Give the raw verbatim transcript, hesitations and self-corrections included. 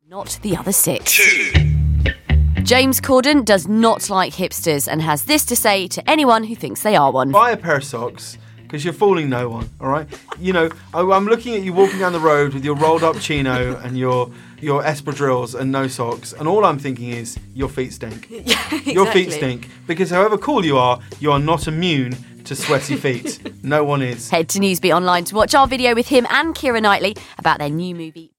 Not the other six. Two. James Corden does not like hipsters and has this to say to anyone who thinks they are one. Buy a pair of socks, because you're fooling no one, all right? You know, I, I'm looking at you walking down the road with your rolled-up chino and your your espadrilles and no socks, and all I'm thinking is, your feet stink. Yeah, exactly. Your feet stink, because however cool you are, you are not immune to sweaty feet. No one is. Head to Newsbeat Online to watch our video with him and Keira Knightley about their new movie.